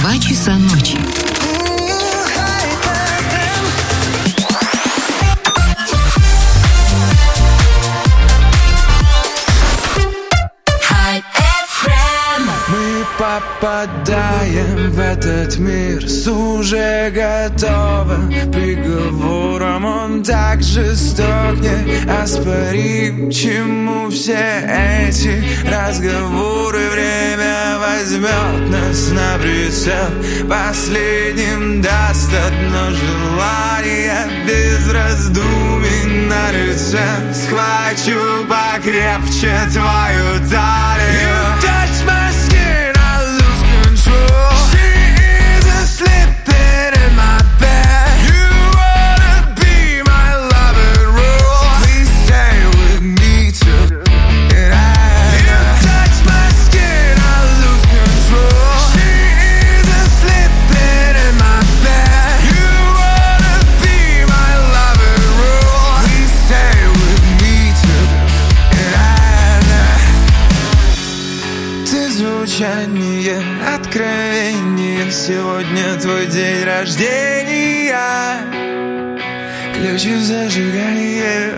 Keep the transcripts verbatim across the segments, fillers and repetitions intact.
Два часа ночи. Попадаем в этот мир с уже готовым приговором. Он так жесток, неоспорим. Чему все эти разговоры? Время возьмет нас на прицел. Последним даст одно желание, без раздумий на лице. Схвачу покрепче твою талию. You touch my skin, I lose control. She is sleeping in my bed. You wanna be my loving rule. Please stay with me tonight. You touch my skin, I lose control. She is sleeping in my bed. You wanna be my loving rule. Please stay with me tonight. Ты звучание, откровение. Сегодня твой день рождения. Ключи в зажигании,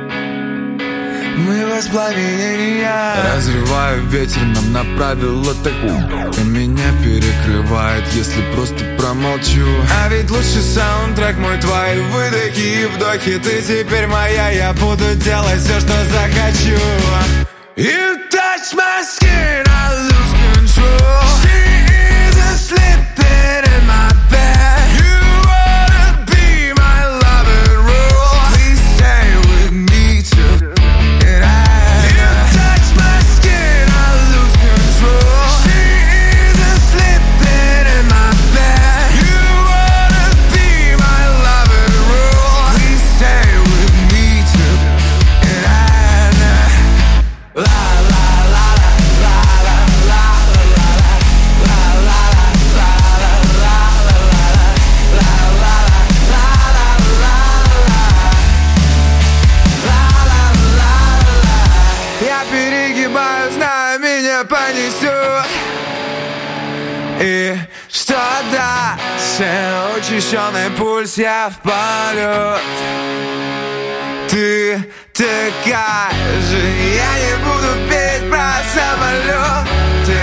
мы воспламенения. Разрываю ветер, нам направил атаку. И меня перекрывает, если просто промолчу. А ведь лучший саундтрек мой, твои выдохи и вдохи. Ты теперь моя, я буду делать все, что захочу. You touch my skin, I lose control. She is sleeping in my bed. You wanna be my loving rule. Please stay with me tonight. You touch my skin, I lose control. She is sleeping in my bed. You wanna be my loving rule. Please stay with me tonight. La la la la la la la la la я перегибаю, знаю, меня понесет. И что дальше? Учащенный пульс, я в полет. Ты такая же, я не буду петь про самолеты.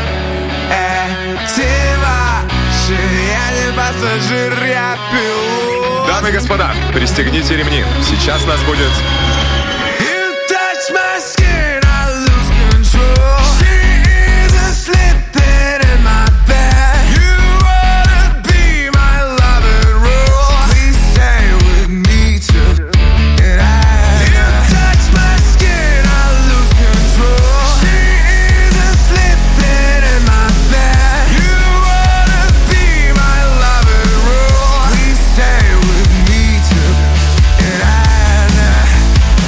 Эти ваши, я не пассажир, я пилот. Дамы и господа, пристегните ремни. Сейчас нас будет... You touch my skin, I lose control. She is sleeping in my bed. You wanna be my loving rule. Please stay with me tonight. You touch my skin, I lose control. She is sleeping in my bed. You wanna be my loving rule. Please stay with me tonight.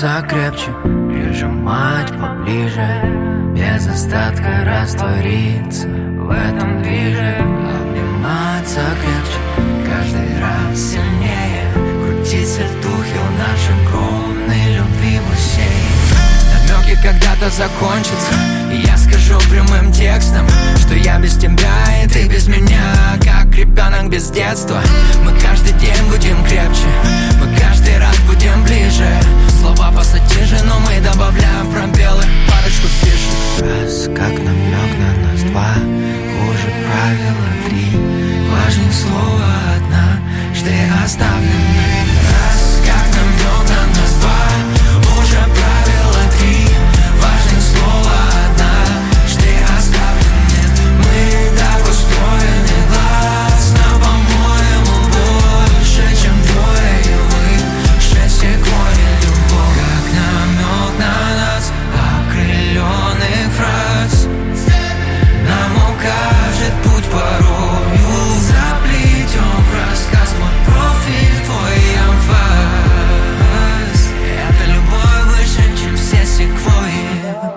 обниматься крепче, прижимать поближе, без остатка раствориться в этом движе. Обниматься крепче, каждый раз сильнее, крутить сальтухи в нашей огромной любви бассейн. Намеки когда-то закончатся, и я скажу прямым текстом, что я без тебя и ты без меня, как ребенок без детства. Мы каждый день будем крепче, мы каждый раз будем ближе. Слова пассатижи, но мы добавляем пробелы, парочку фишек. Раз, как намек на нас два, уже правило три. Важнее слово одна, что и оставлены. Раз, как намек на нас два, уже правило три. Важнее слово одна, что и оставлены. Мы так устроены гласно, по-моему, больше, чем двое и выше секвойя любовь. Как намек на нас, окрыленных фраз, нам укажет путь порою. Заплетем в рассказ мой профиль, твой эмфаз. Это любовь выше, чем все секвойи.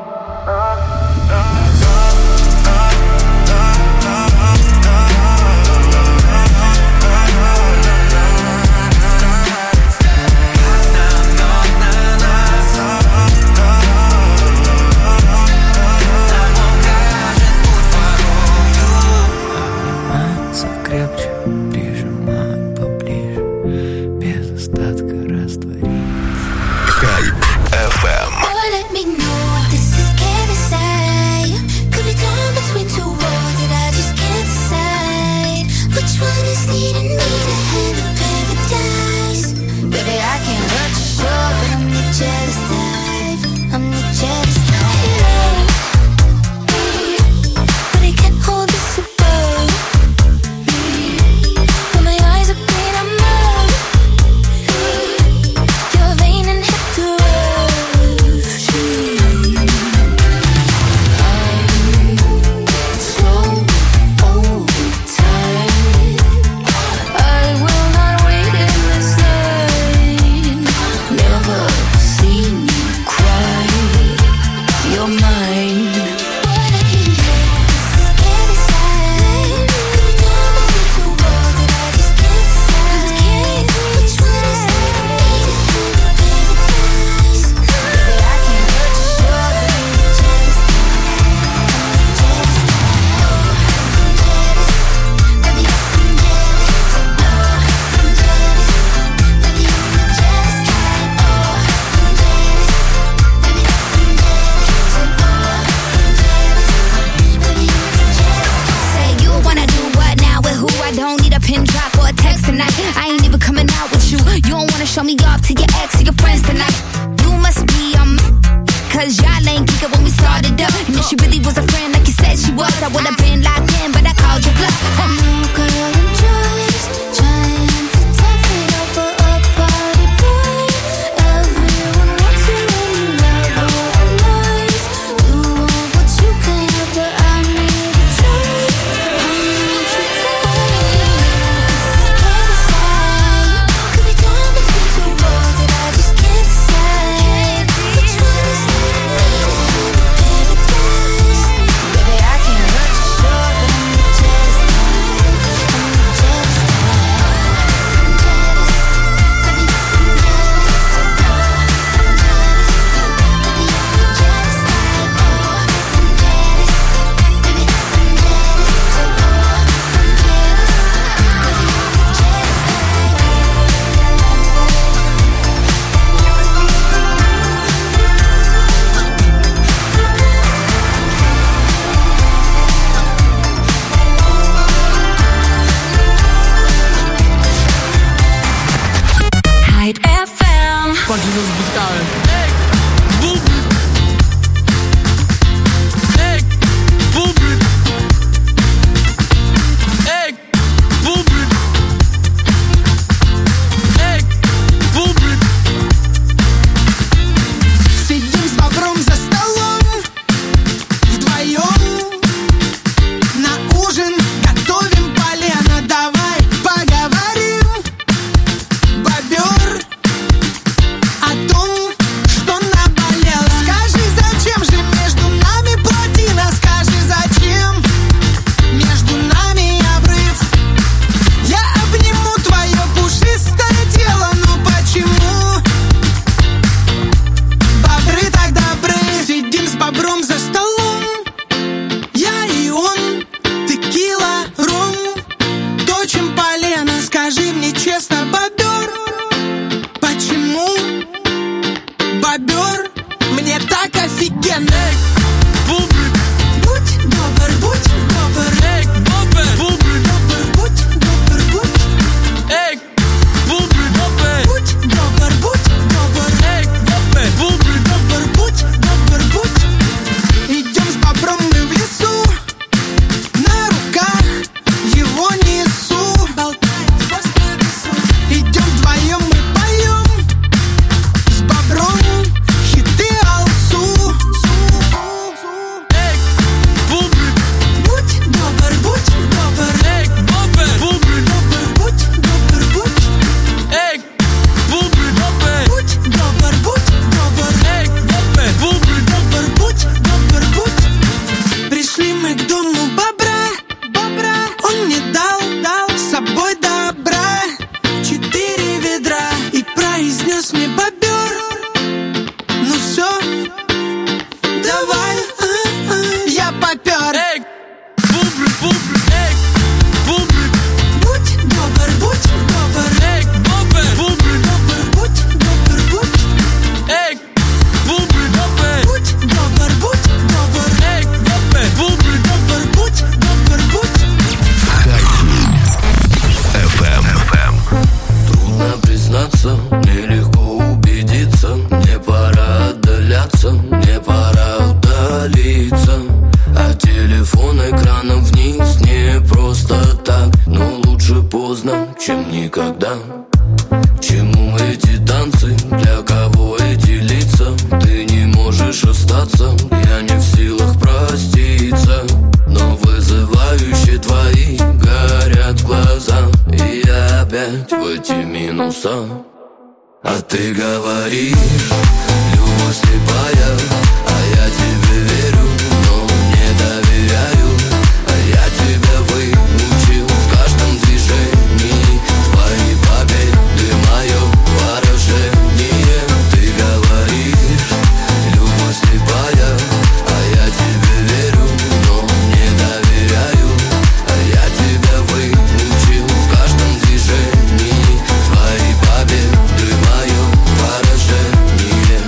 Крепче, прижимать поближе, без остатка раствориться. Хайп эф эм. Эй, бубр, будь добр, будь добр. Эй, бубр, бубр, добр, будь добр, будь. Эй, бубр, добр, будь добр, будь добр. Эй, бубр, бубр, добр, будь добр, будь. Идем с бобром мы в лесу, на руках его несу. Идем вдвоем мы поем с бобром хиты алсу. Эй, бубр, будь добр, будь добр. Эй, бубр, бубр, добр, будь добр, будь. Эй, бубр, добр, будь добр, будь добр. Эй, бубр, бубр, добр, будь добр, будь. Пришли мы к дому бобра, бобра. Он мне дал, дал с собой добра. Четыре ведра и произнес мне бобер: ну все, давай, а-а, я попер. Эй, бубр, бубр, эй, бубр, будь добр, будь добр. Эй, бубр, бубр, добр, будь добр, будь. Эй, бубр, добр, будь добр, будь добр. Эй, бубр, бубр, добр, будь добр, будь. эф эм. Трудно признаться, нелегко убедиться. Мне пора отдаляться, мне пора удалиться. А телефон экраном вниз не просто так. Но лучше поздно, чем никогда. К чему эти танцы, для кого эти лица? Ты не можешь остаться, я не в силах проститься. Но вызывающие твои горят глаза, и я опять в эти минуса. А ты говоришь, любовь слепая, а я тебе верю, но не доверяю. А я тебя выучил в каждом движении. Твои победы, мое поражение. Ты говоришь, любовь слепая, а я тебе верю, но не доверяю. А я тебя выучил в каждом движении. Твои победы, мое поражение.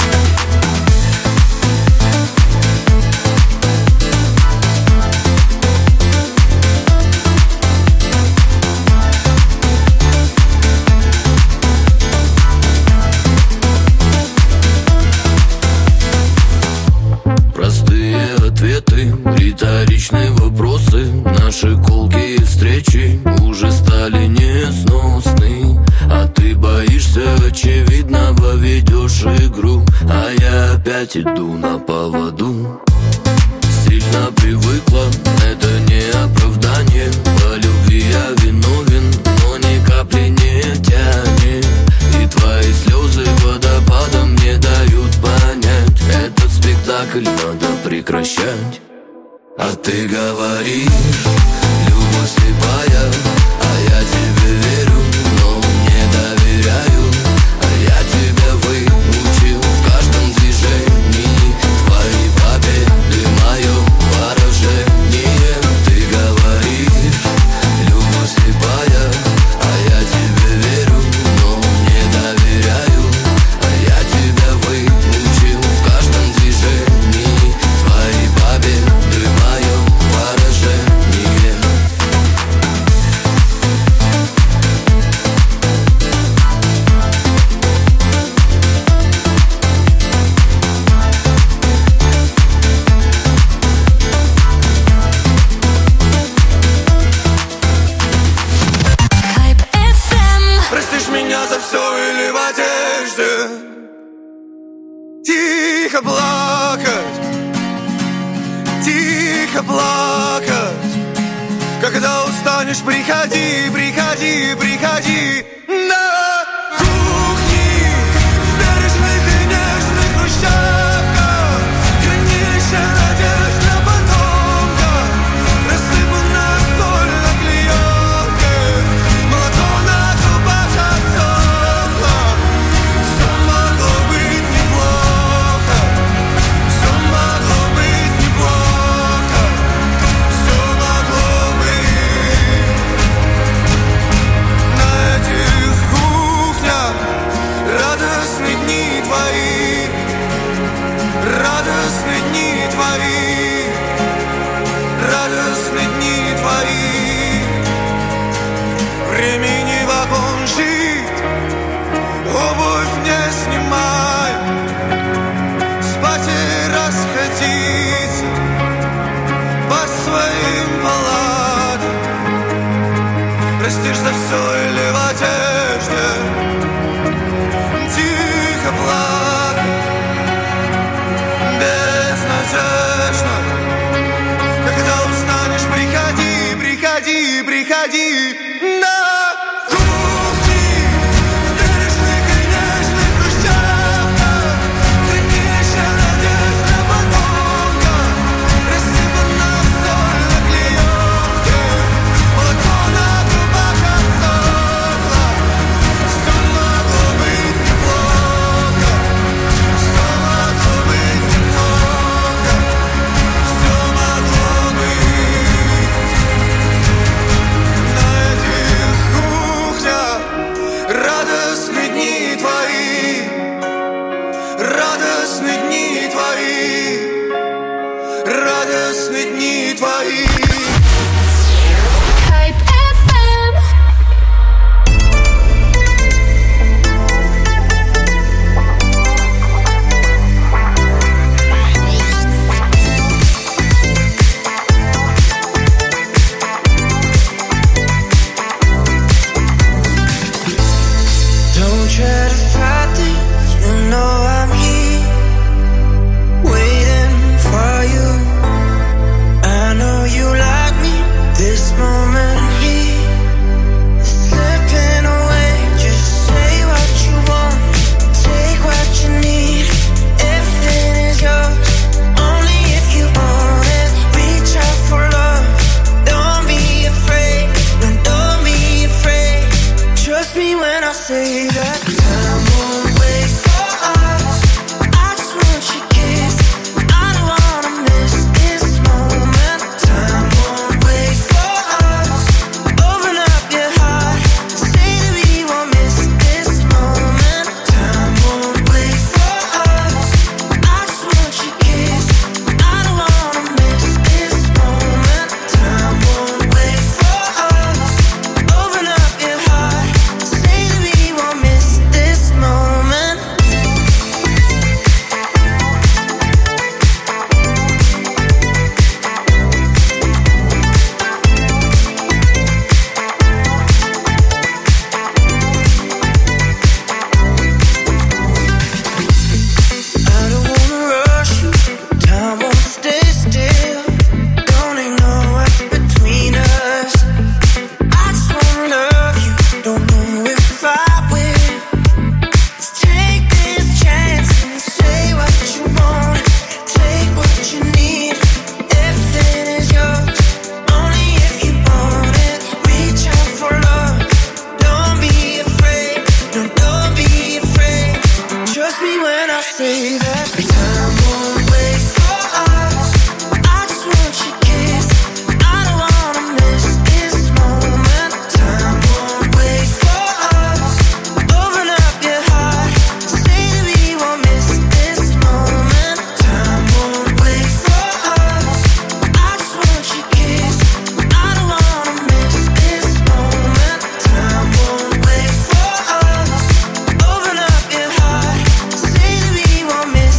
Простые ответы, риторичные вопросы. Наши колкие встречи уже стали несносны. А ты боишься очевидного, ведешь игру. А я опять иду на поводу. Сильно привыкла, это не оправдание. По любви я виновен, но ни капли не тянет. И твои слезы водопадом не дают понять. Этот спектакль надо прекращать. А ты говоришь, любовь слепая, а я тебе верю, но не доверяю. А я тебя выучил в каждом движении. Твои победы, мое поражение. Ты говоришь, любовь слепая, а я тебе верю, но не доверяю. А я тебя выучил в каждом движении. Твои победы, мое поражение. Хайп эф эм. Простишь меня за все или в одежде тихо плакать, тихо плакать. Когда устанешь, приходи, приходи, приходи на кухне, в бережных и нежных хрущевках. Хранилище надежд на потомках, рассыпанная соль на клеенке, молоко на трубах отсохло. Все могло быть неплохо, все могло быть неплохо, все могло быть. На этих кухнях радостные дни твои, радостные дни твои, радостные дни твои. Времени вагон жить, обувь не снимай, спать и расходиться по своим палатам. Простишь за все или в одежде тихо плакать, безнадежно. Когда устанешь, приходи, приходи, приходи на кухни, в бережных и нежных хрущевках. Хранилище надежд на потомках, рассыпано соль на клеенке, молоко на трубах отсохло. Все могло быть неплохо, все могло быть неплохо, все могло быть. На этих кухнях радостные дни твои, радостные дни твои, радостные дни твои. Hype эф эм. Don't try to fight this, you know I'm here, waiting for you. I know you like me, this moment here is slipping away. Just say what you want, take what you need. Everything is yours, only if you want it. Reach out for love, don't be afraid, no, don't be afraid. Trust me when I say that time won't wait for us. I just want your kiss, I don't wanna miss this moment. Time won't wait for us. Open up your heart, say that we won't miss this moment. Time won't wait for us. I just want your kiss, I don't wanna miss this moment. Time won't wait for us. Open up your heart, say that we won't miss this moment. I don't wanna rush you, time won't stay still. Don't ignore what's between us. I just wanna love you, don't know if I will. Let's take this chance and say what you want, take what you need. Everything is yours, only if you want it. Reach out for love, don't be afraid, no, don't be afraid. Trust me when I say that time won't wait for us. I just want your kiss, I don't wanna miss this moment. Time won't wait for us. Open up your heart, say that we won't miss this moment. Time won't wait for us. I just want your kiss, I don't wanna miss this moment. Time won't wait for us. Open up your heart, say that we won't miss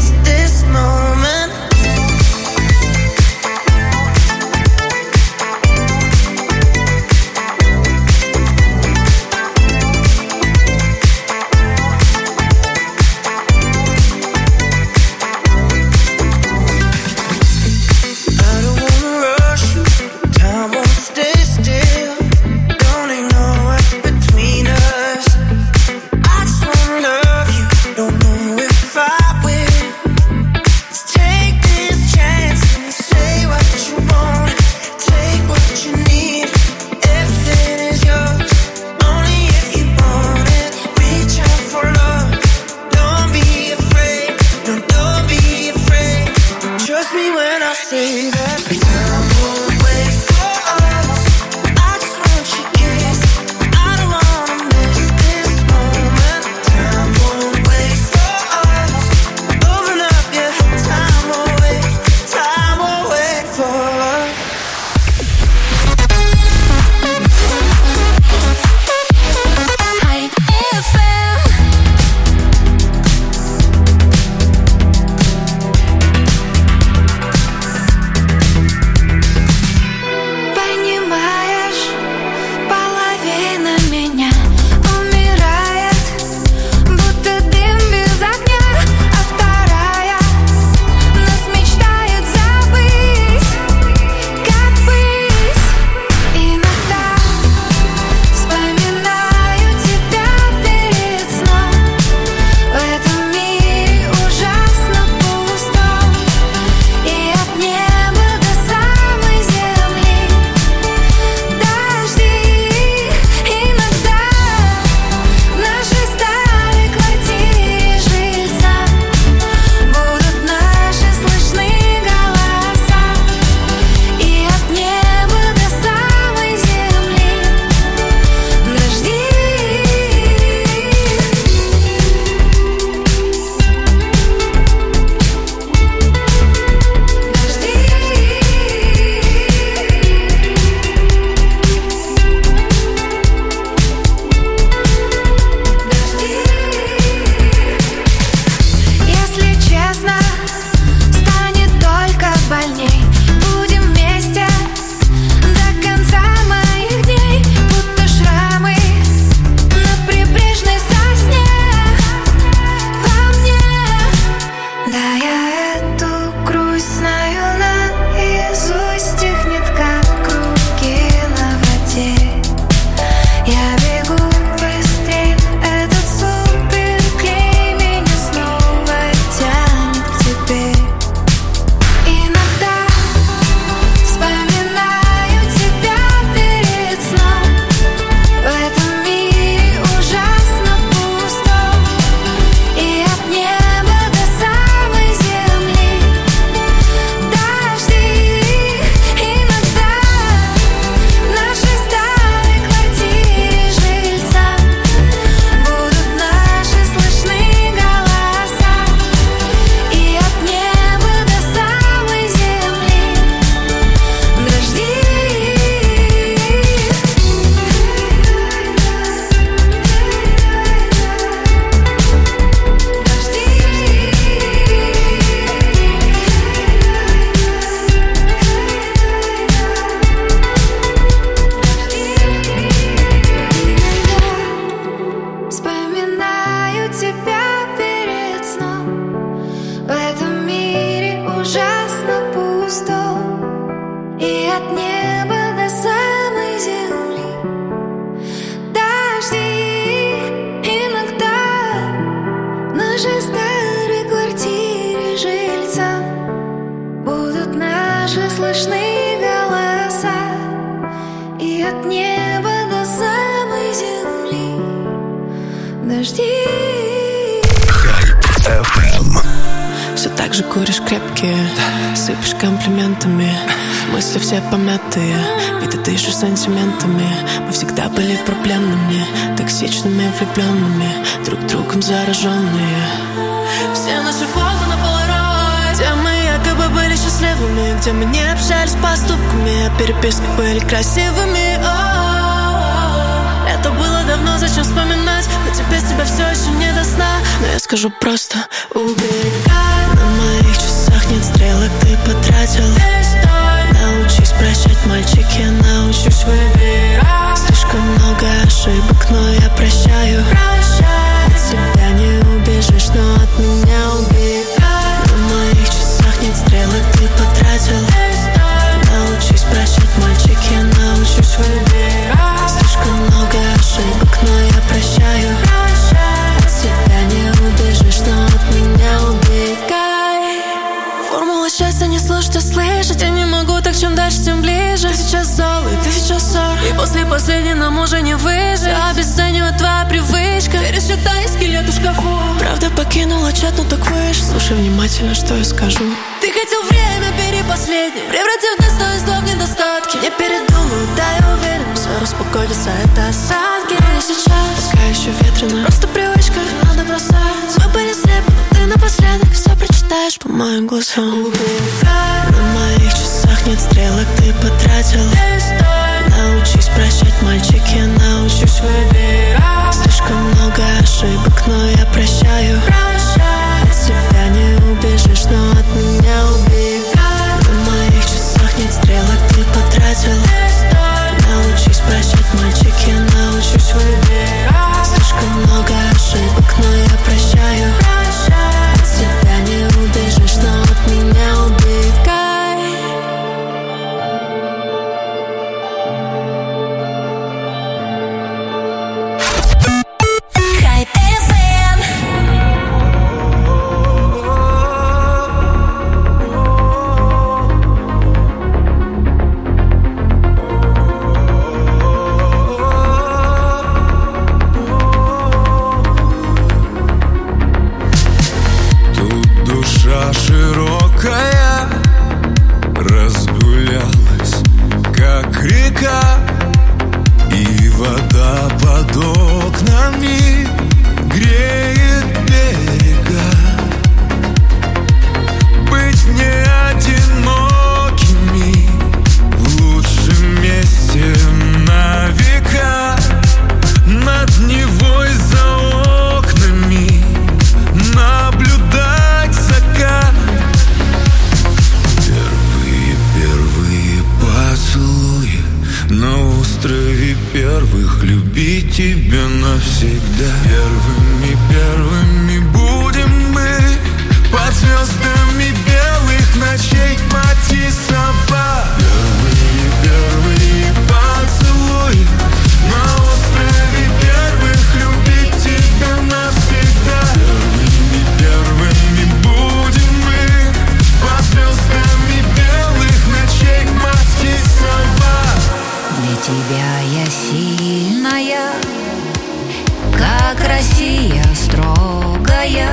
также куришь крепкие, сыпешь комплиментами, мысли все помятые, и ты дышишь сантиментами. Мы всегда были проблемными, токсичными, влюбленными, друг другом зараженные. Все наши фото на полароид, где мы якобы были счастливыми, где мы не общались поступками, а переписки были красивыми. О-о-о. Это было давно, зачем вспоминать? Но тебе с тебя все еще не до сна. Но я скажу просто: убегай. На моих часах нет стрелок, ты потратил весь день. Научись прощать, мальчик, я научусь выбирать. Слишком много ошибок, но я прощаю. Прощай. От себя не убежишь, но от меня убегай. На моих часах нет стрелок, ты потратил весь день. Научись прощать, мальчик, я научусь выбирать. Слишком много ошибок, но я прощаю. Прощай. От себя не убежишь, но от меня убегай. Формула счастья не слушать, а слышать. Я не могу, так чем дальше, тем ближе. Ты сейчас зол, и ты сейчас ссор, и после последней нам уже не выжить. Я обесцениваю твоя привычка. Пересчитай скелет в шкафу. Правда покинула чат, но так вышло. Слушай внимательно, что я скажу. Ты хотел время перепоследнее превратив достойное зло в недостатки. Не передумаю, да, я уверен, все распогодится, это осадки. Но не сейчас, пока еще ветрено. Просто привычка, надо бросать. Мы были слепы, но ты напоследок все прочитаешь по моим глазам. Убегай. На моих часах нет стрелок, ты потратил весь день. Научись прощать, мальчик, я научусь выбирать. Слишком много ошибок, но я прощаю. Прощай. От себя не убежишь, но от меня убегай. На моих часах нет стрелок, ты потратил весь день. Научись прощать, мальчик, я научусь выбирать. Слишком много ошибок, но я прощаю. Прощай. От себя не убежишь, но от меня убегай. Широкая разгулялась, как река, и вода под окнами греет берега. Быть не одинокими в лучшем месте на века. Над Невой за окнами наблюдать закат. Первые, первые поцелуи на острове первых. Любить тебя навсегда. Первыми, первыми будем мы под звездами белых ночей Матисова. Первые, первые поцелуи на острове первых. Любить тебя навсегда. Первыми, первыми будем мы под звездами белых ночей Матисова. Для тебя я сильная, как Россия строгая.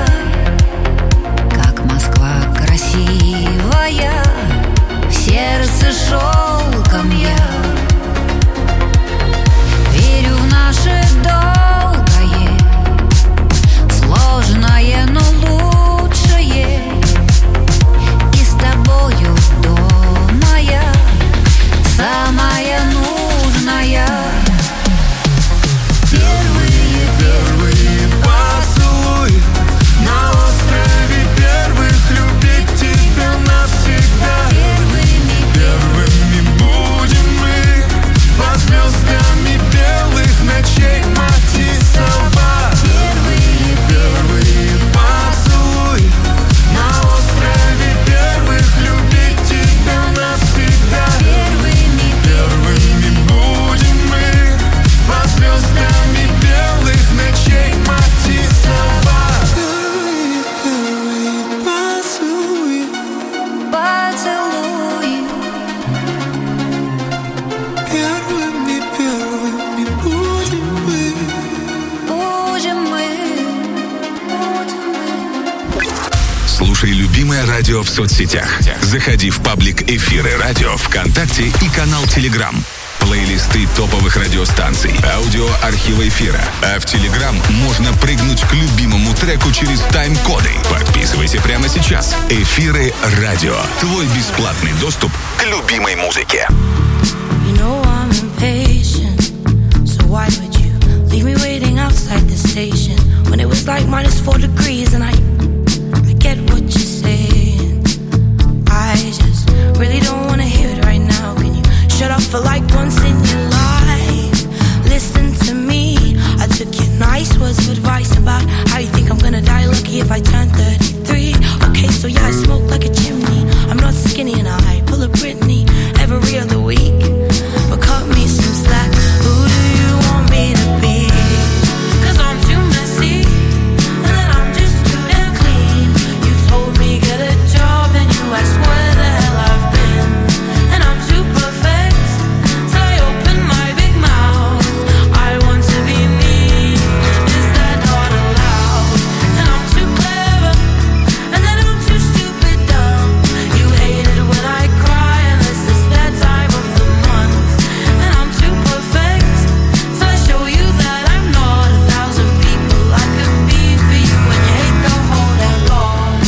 Слушай любимое радио в соцсетях. Заходи в паблик «Эфиры радио» ВКонтакте и канал Телеграм. Плейлисты топовых радиостанций, аудио архива эфира. А в Телеграм можно прыгнуть к любимому треку через тайм-коды. Подписывайся прямо сейчас. «Эфиры радио». Твой бесплатный доступ к любимой музыке. You know I'm impatient, so why would you leave me waiting outside the station when it was like minus four degrees and I, I get what you're saying. I just really don't want to hear it right now. Can you shut up for like once in your life? Listen to me. I took your nice words of advice about how you think I'm gonna die lucky if I turn thirty-three. Okay, so yeah, I smoke like a chimney. I'm not skinny and I pull a Britney every other week. But cut me some slack. Who do you want me to be? 'Cause I'm too messy and then I'm just too damn clean. You told me get a job and you asked where the hell I've been. And I'm too perfect till I open my big mouth. I want to be me. Is that not allowed? And I'm too clever and then I'm too stupid dumb. You hate it when I cry unless it's that time of the month. And I'm too perfect till I show you that I'm not a thousand people I could be for you. And you hate the whole damn lot.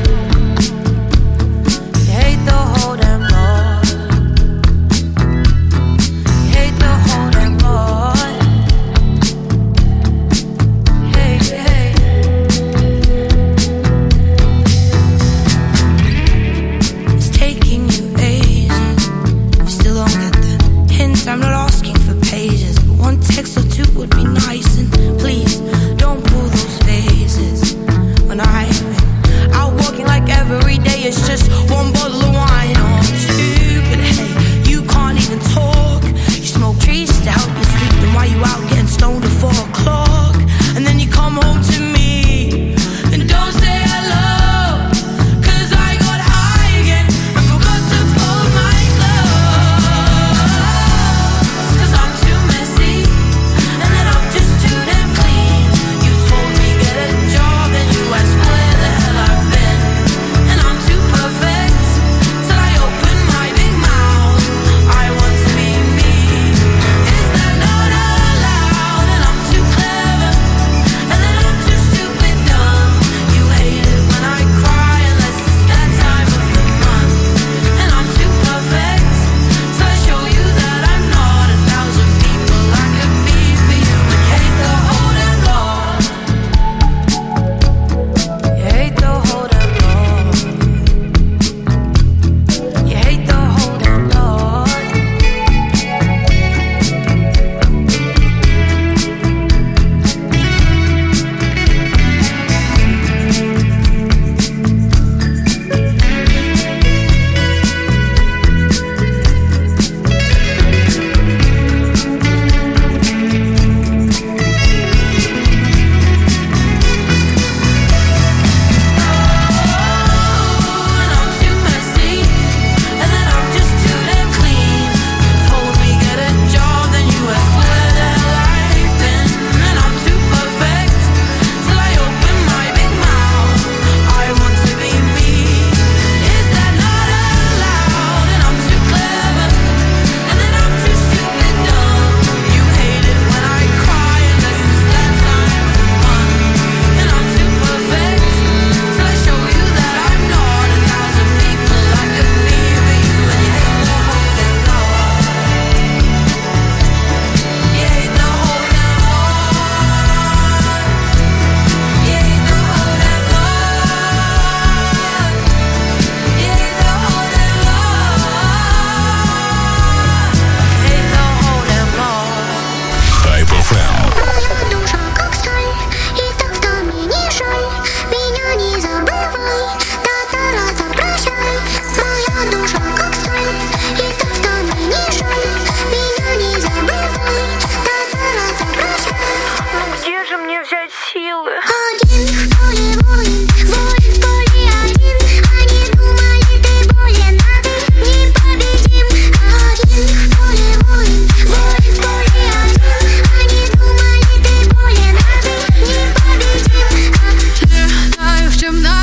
You hate the whole damn lot. You hate the whole damn lot. Hey, hey. It's taking you ages. You still don't get the hint. I'm not asking for pages, but one text or two would be nice. And please don't pull those faces when I've been out walking like every day. It's just one bottle of wine or two. But hey, you can't even talk. You smoke trees just to help you sleep. Then why you out getting stoned at four o'clock? And then you come home to me and don't say hello. 'Cause I got high again and forgot to fold my clothes. 'Cause I'm too messy and then I'm just too damn clean. You told me get a job and you asked where the hell I've been. And I'm too perfect till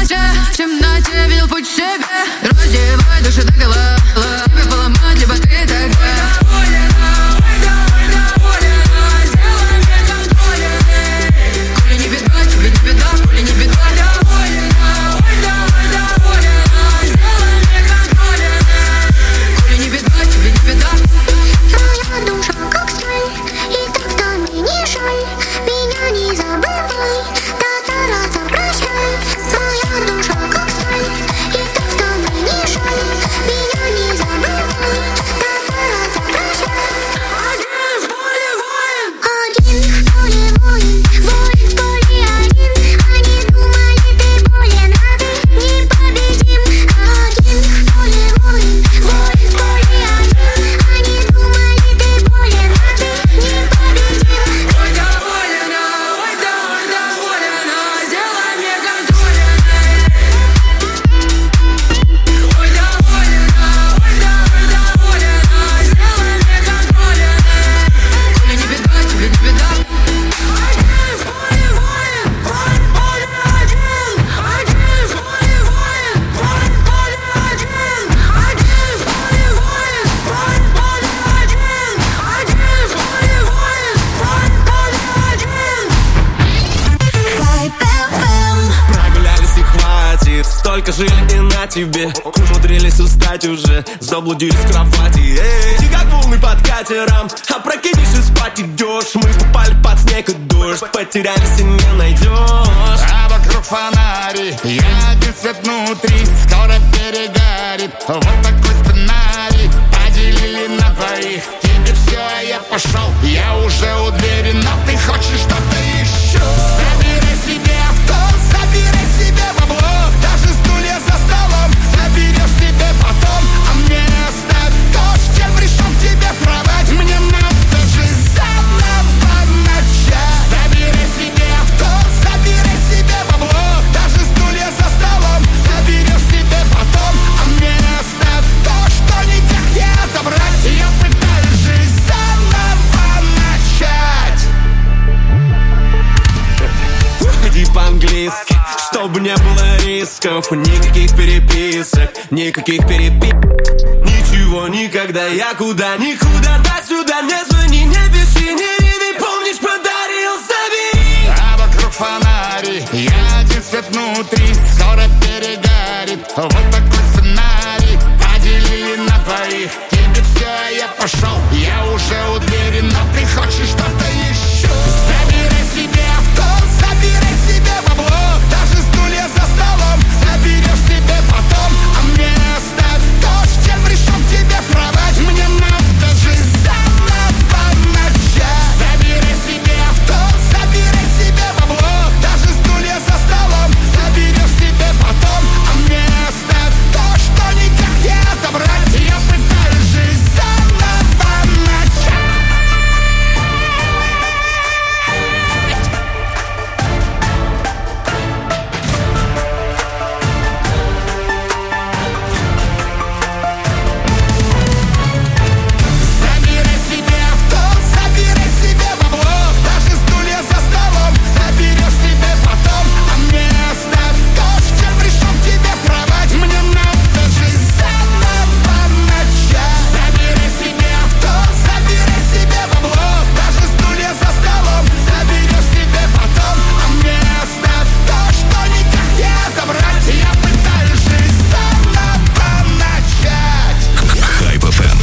темноте, в темноте видел путь к себе. Раздевай души догола, тебя поломать, либо ты тогда. Коли не беда, тебе не беда, коли не беда. Коли не беда, тебе не беда. Моя душа как сталь, и так-то мне не жаль. Меня не забывай, до раза прощай. Моя душа как сталь, и так-то мне не жаль. Меня не забывай, до раза прощай. Один в поле воин, один в поле воин, воин в поле один. Они думали, ты болен, а ты непобедим. Один в поле воин, воин в поле один. Они думали, ты болен, а ты непобедим. Ой, доволена, ой, да, ой, доволена, сделай мне контрольной. Ой, доволена, ой, да, ой, доволена, сделай мне контрольной. Коли не беда, тебе не беда. Один в поле воин, воин в поле один. Один в поле воин, воин в поле один. Один в поле воин, воин в поле один. Один в поле воин, воин в поле один. Vibe эф эм. Прогулялись и хватит, столько жили и на тебе. Умудрились устать уже, заблудились в кровати. Эй, ты как волны под катером, опрокинешь и спать идешь. Мы попали под снег и дождь, потерялись и не найдешь. А вокруг фонари, я один свет внутри, скоро перегорит. Вот такой сценарий, поделили на двоих. Тебе все, а я пошел, я уже у двери, но ты хочешь что-то еще. Забирай себе авто, забирай себе бабло, даже стулья за столом заберешь себе потом. А мне оставь то, с чем пришел к тебе в кровать. Мне надо же заново начать. Забирай себе авто, забирай себе бабло, даже стулья за столом заберешь себе потом. А мне оставь то, что не тех не отобрать. Я пытаюсь жизнь заново начать. Иди по-английски, чтобы не было рисков. Никаких переписок, никаких перепи... Ничего никогда, я куда-никуда, до-сюда. Не звони, не пиши, не реви, помнишь, подарил, забери. А вокруг фонари, я один свет внутри, скоро перегорит. Вот такой сценарий, поделили на двоих. Тебе все, а я пошел, я уже у двери, но ты хочешь что-то еще. Забирай себе авто, забирай себе бабло, даже стулья за столом заберешь себе потом. А мне оставь то, с чем пришел к тебе в кровать. Мне надо же заново начать. Забирай себе авто, забирай себе бабло, даже стулья за столом заберешь себе потом. А мне оставь то, что никак не отобрать. Я пытаюсь жизнь заново начать. Забирай себе авто, забирай себе бабло, даже стулья за столом заберешь себе потом. А мне оставь то, с чем пришел к тебе в кровать. Мне надо жизнь заново начать. Забирай себе авто, забирай себе бабло, даже стулья за столом заберешь себе потом. А мне оставь то, что никак не отобрать. Я пытаюсь жизнь заново начать. Хайп эф эм.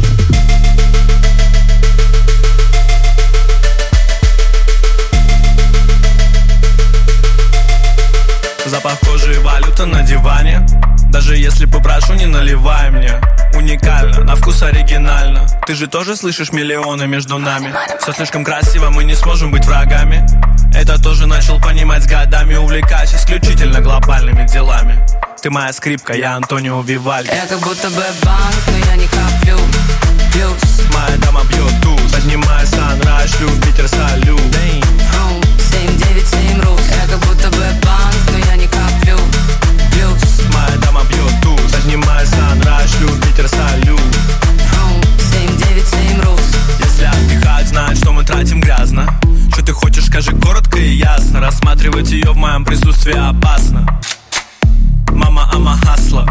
Запах кожи и валюта на диване. Даже если попрошу, не наливай мне. Уникально, на вкус оригинально. Ты же тоже слышишь миллионы между нами. Все слишком красиво, мы не сможем быть врагами. Это тоже начал понимать с годами. Увлекаюсь исключительно глобальными делами. Ты моя скрипка, я Антонио Вивальди. Я как будто бы банк, но я не коплю. Плюс моя дама бьет туз. Поднимаю санрайз, шлю в Питер салют. Фрум, семь девять семь рус. Я как будто бы банк, но я не коплю. Плюс моя дама бьет туз. Поднимаю санрайз, шлю в Питер салют. Фрум, семь девять семь рус. Если отдыхать, знать, что мы тратим грязно. Что ты хочешь, скажи коротко и ясно. Рассматривать ее в моем присутствии опасно.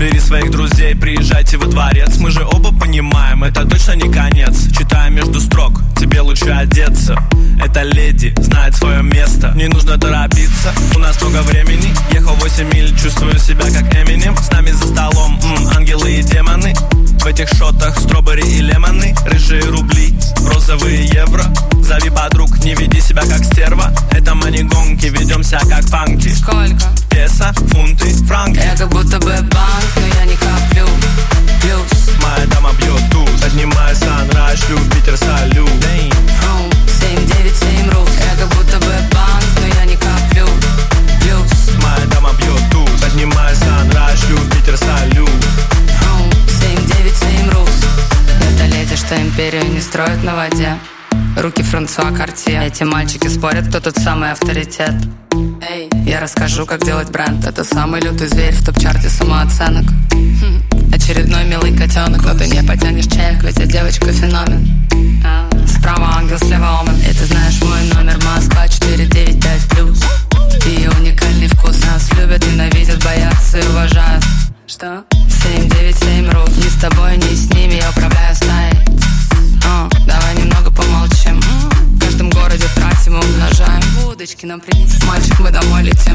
Бери своих друзей, приезжайте во дворец. Мы же оба понимаем, это точно не конец. Читаем между строк, тебе лучше одеться. Эта леди знает свое место. Не нужно торопиться, у нас много времени. Ехал восемь миль, чувствую себя как Эминем. С нами за столом м, ангелы и демоны. В этих шотах стробери и лемоны. Рыжие рубли, розовые евро. Зови подруг, не веди себя как стерва. Это мани-гонки, ведемся как панки. Сколько? Песо, фунты, франки. Я как будто бы банк, но я не коплю. Плюс моя дама бьет туз. Поднимаю санрайз, шлю в Питер салют. семь девять семь рус. Я как будто бы банк, но я не коплю. Плюс моя дама бьет туз. Поднимаю санрайз, шлю в Питер салют. семь девять семь рус. Это леди, что империю не строит на воде. Руки Франсуа Картье. Эти мальчики спорят, кто тут самый авторитет. Эй, я расскажу, как делать бренд. Это самый лютый зверь в топ-чарте самооценок. Хм. Очередной милый котенок, но ты не потянешь чек, ведь я девочка феномен. Справа ангел, слева омен. И ты знаешь мой номер, Москва четыре девять пять плюс. И уникальный вкус. Нас любят, ненавидят, боятся и уважают. Что? семь девять семь рус. Ни с тобой, ни с ними, я управляю стаей. uh, Давай немного помолчим. В каждом городе тратим и умножаем. Удочки нам принеси. Мальчик, мы домой летим.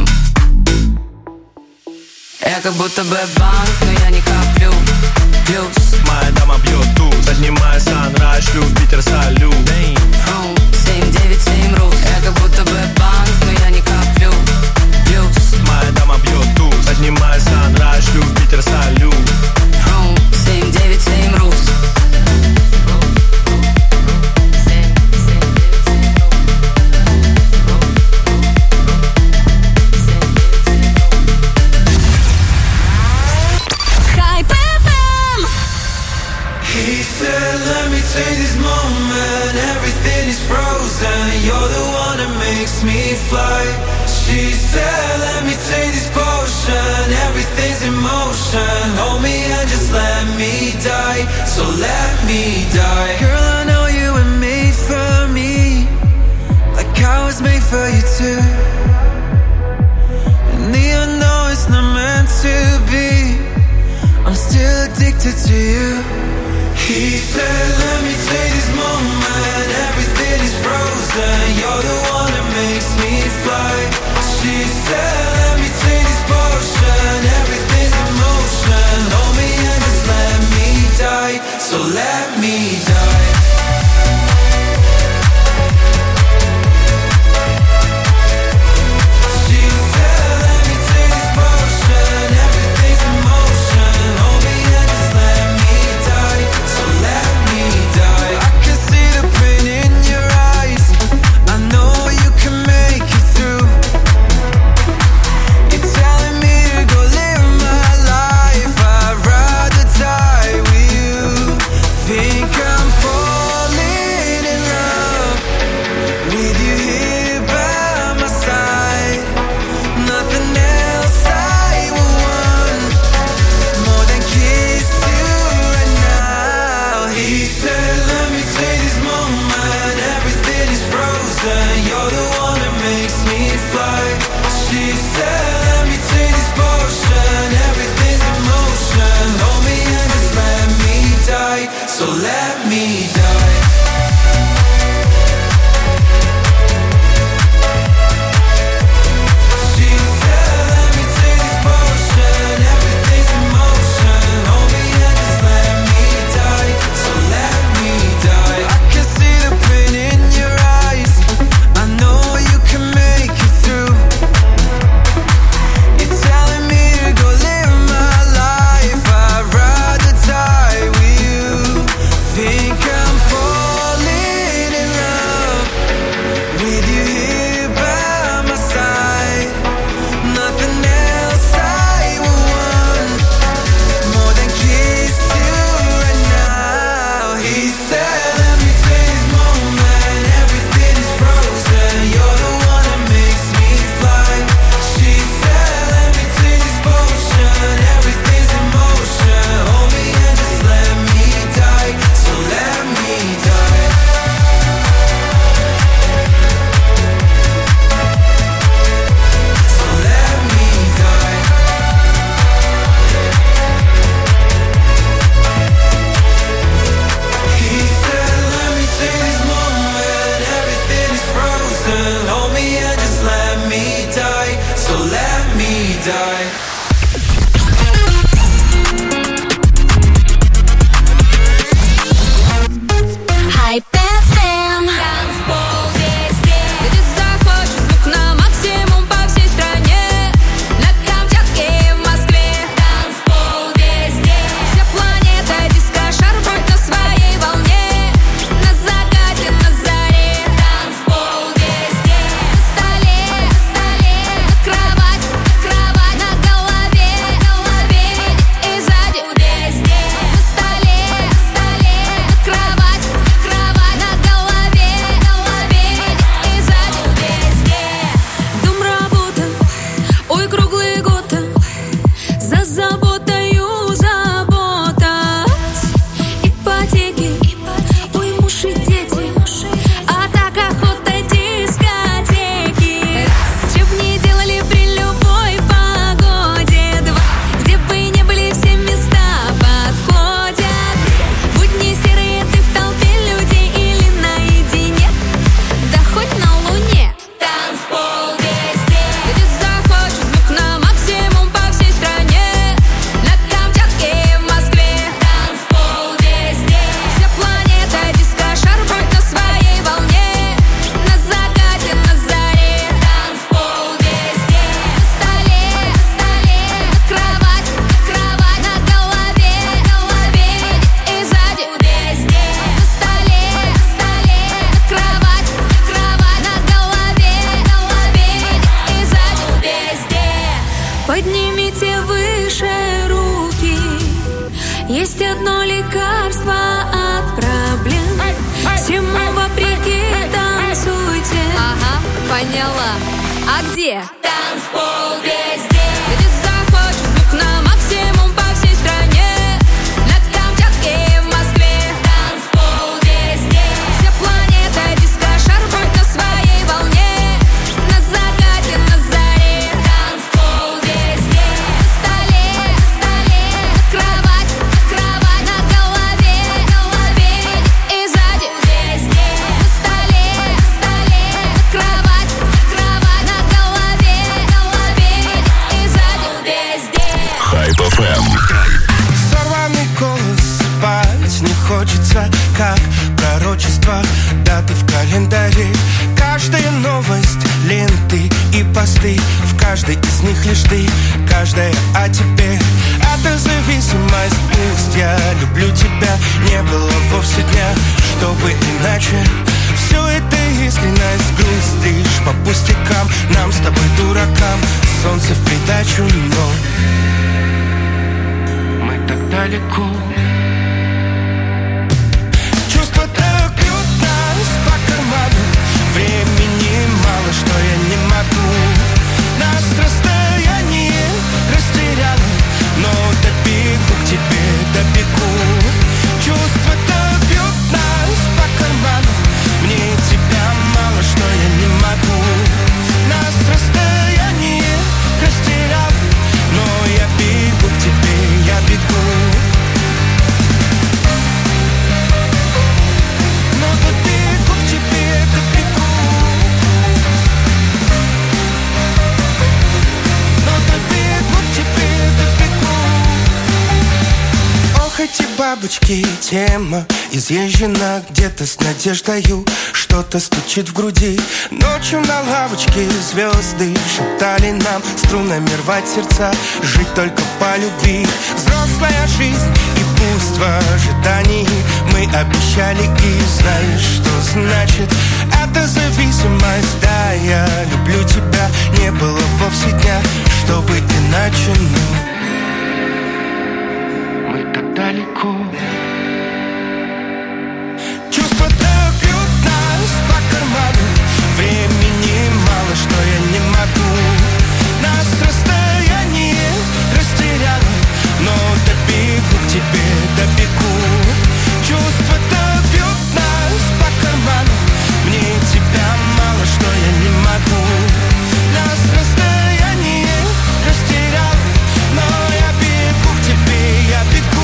Я как будто бы банк, но я не коплю. Плюс моя дама бьет туз. Поднимаю санрайз, шлю в Питер салют. семь девять семь рус. Я как будто бы банк, но я не коплю. Плюс моя дама бьет туз. Поднимаю санрайз, шлю в Питер салют. семь девять семь рус. He said, let me take this moment, everything is frozen. You're the one that makes me fly. She said, let me take this potion, everything's in motion. Hold me and just let me die, so let me die. Girl, I know you were made for me, like I was made for you too. And even though it's not meant to be, I'm still addicted to you. He said, let me take this moment, everything is frozen. You're the one that makes me fly. She said, let me take this potion, everything's in motion. Hold me and just let me die, so let me die. So let me die. She said, let me take this potion, everything's in motion. Hold me and just let me die. So let me die. I can see the pain in your eyes. I know you can make it through. You're telling me to go live my life. I'd rather die with you. Поняла. А где? Танцпол везде. Где захочешь, звук на максимум по всей стране. На Камчатке и в Москве. Танцпол везде. Вся планета диско-шар будет на своей волне. На закате, на заре. Танцпол везде. На столе, на столе, на кровать, на кровать, на голове, на голове и сзади. Везде. На столе, на столе, на кровать, на кровать, на голове, на голове и сзади. Везде. Хайп эф эм. Сорванный голос, спать не хочется, как пророчество, даты в календаре. Каждая новость, ленты и посты, в каждой из них лишь ты, каждая о тебе. Это зависимость, пусть я люблю тебя, не было вовсе дня, чтобы иначе. Все это искренность, грусть лишь по пустякам, нам с тобой дуракам, солнце в придачу, но мы так далеко. Чувства так бьют нас по карману, времени мало, что я не могу. Нас расстояние растеряло, но добегу к тебе, добегу. Чувства так бьют нас по карману, мне тебя мало, что я не могу. Нас расстояние растеряло, но я бегу к тебе, я бегу. Но добегу к тебе, добегу. Но добегу к тебе, добегу. Ох, эти бабочки, тема изъезжена где-то с надеждою. Что-то стучит в груди. Ночью на лавочке звезды шептали нам струнами рвать сердца, жить только по любви. Взрослая жизнь и пусть в ожидании мы обещали, и знаешь, что значит это зависимость. Да, я люблю тебя, не было вовсе дня, чтобы иначе, но мы так далеко. Чувства так бьют нас по карману, времени мало, что я не могу. Нас расстояние растеряло, но добегу к тебе, добегу. Чувства так бьют нас по карману, мне тебя мало, что я не могу. Нас расстояние растеряло, но я бегу к тебе, я бегу.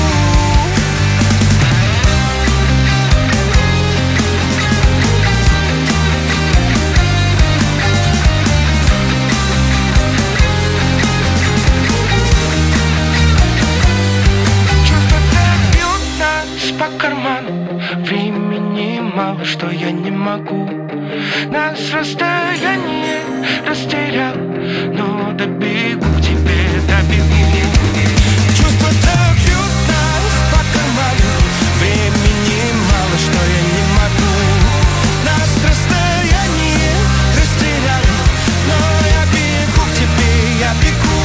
По карману, времени мало, что я не могу. Нас расстояние растерял, но добегу к тебе, добегу. Чувства так бьют нас по карману, времени мало, что я не могу. Нас расстояние растерял, но я бегу к тебе, я бегу.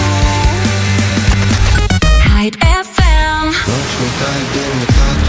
Хайп эф эм. Ночь метает, день метает.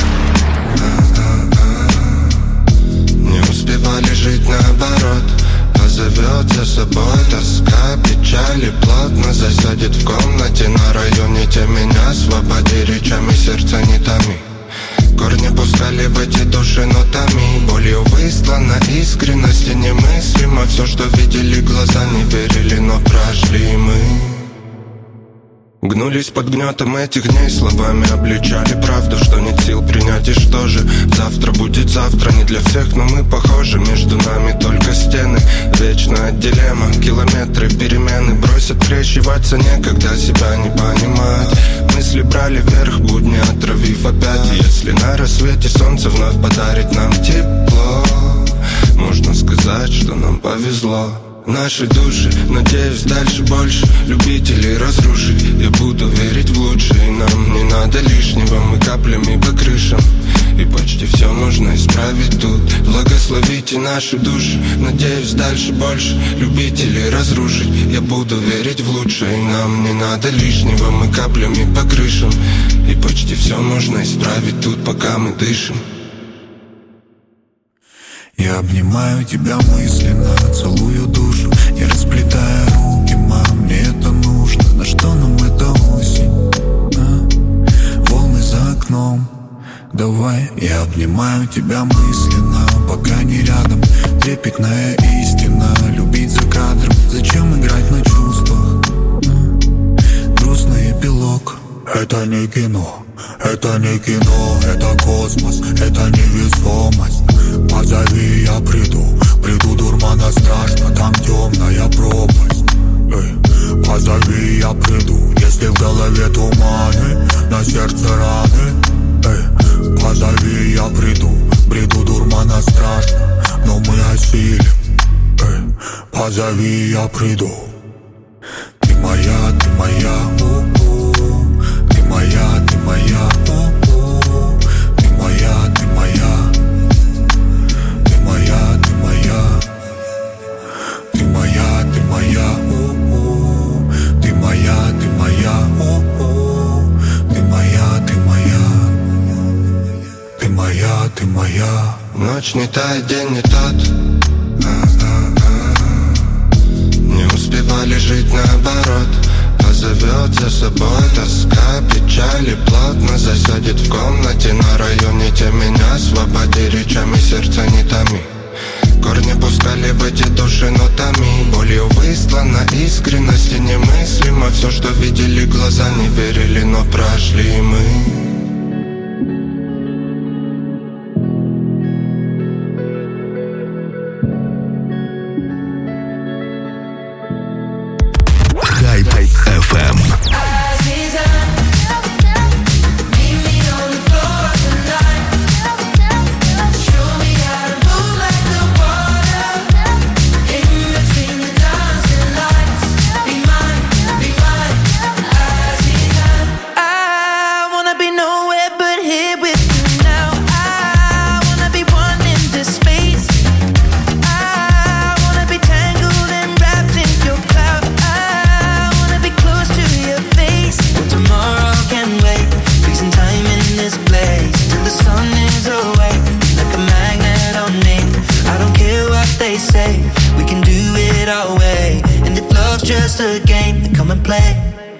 Не успевали жить наоборот. Позовет за собой тоска, печали плотно засядет в комнате на районе. Те меня освободи, речами сердца не томи. Корни пускали в эти души нотами, болью выслана искренность и немыслимо. Все, что видели глаза, не верили, но прошли мы. Гнулись под гнетом этих дней, словами обличали правду, что нет сил принять, и что же завтра будет завтра, не для всех, но мы похожи. Между нами только стены, вечная дилемма, километры, перемены. Бросят крещиваться некогда, себя не понимать. Мысли брали вверх, будни отравив опять. Если на рассвете солнце вновь подарит нам тепло, можно сказать, что нам повезло. Наши души, надеюсь, дальше больше любителей разрушить. Я буду верить в лучшее, нам не надо лишнего. Мы каплями по крышам, и почти все можно исправить тут. Благословите наши души, надеюсь, дальше больше любителей разрушить. Я буду верить в лучшее, нам не надо лишнего. Мы каплями по крышам, и почти все можно исправить тут, пока мы дышим. Я обнимаю тебя мысленно, целую душу, не расплетая руки, мам, мне это нужно. На что нам эта осень? А? Волны за окном. Давай, я обнимаю тебя мысленно, пока не рядом. Трепетная истина, любить за кадром. Зачем играть на чувствах? А? Грустный эпилог. Это не кино, это не кино, это космос, это невесомость. Позови, я приду, приду, дурмана страшно, там темная пропасть. Эй, позови, я приду, если в голове туманы, на сердце раны. Эй, позови, я приду, приду, дурмана страшно, но мы осилим. Эй, позови, я приду. Ты моя, ты моя, у-у. Ты моя, ты моя, у-у. Ты моя, ты моя. Ты моя, ты моя. Ты моя, ты моя, у-у. Ты моя, ты моя, у-у. Ты моя, ты моя. Ты моя, ты моя. Ночь не та, день не тот. Не успевали жить наоборот. Позовет за собой тоска, печаль и плотно засядет в комнате на районе. Те меня освободи, речами сердца не томи. Корни пускали в эти души нотами. Болью выслана искренность и немыслимо. Все, что видели глаза, не верили, но прошли мы. эф эм. Just a game, then come and play.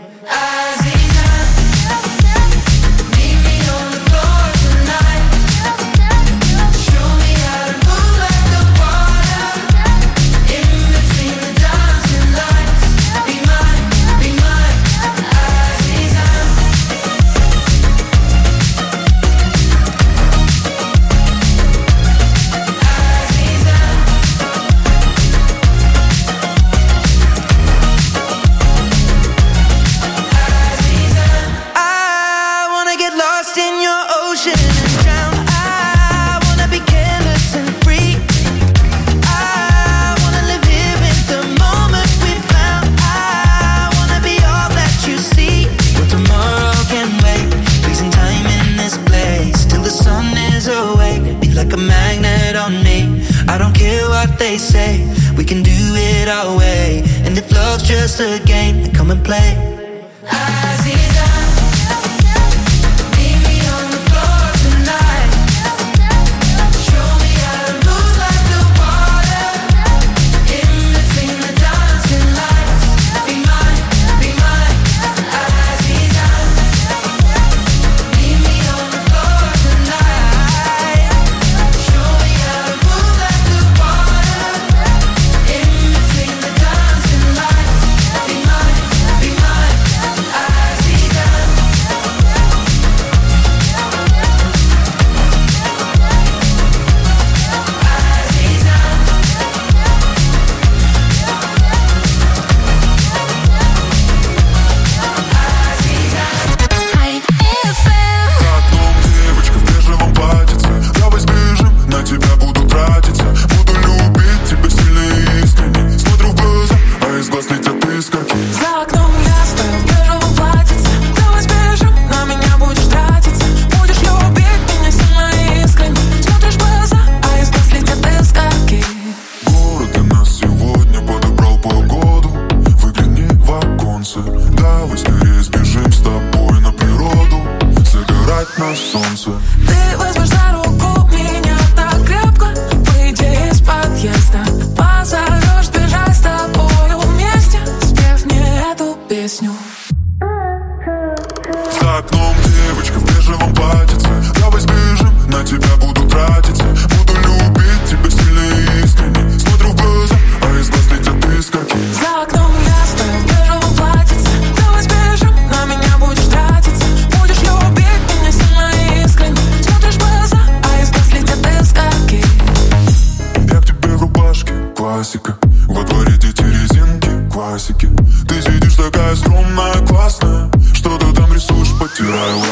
They say we can do it our way, and if love's just a game, then come and play. на солнце. Ты возьмешь за руку меня так крепко, выйди окном девочка в бежевом платьице. Давай сбежим, на тебя буду тратиться. Буду любить тебя сильно и искренне. Смотрю в глаза, а из глаз летят искорки. За окном я стою в бежевом платьице. Давай сбежим, на меня будешь тратиться. Будешь любить меня сильно и искренне. Смотришь в глаза, а из глаз летят искорки. Я к тебе в рубашке, классика. Во дворе дети резинки, классики. Ты сидишь такая скромная, классная. Что ты там рисуешь, потираю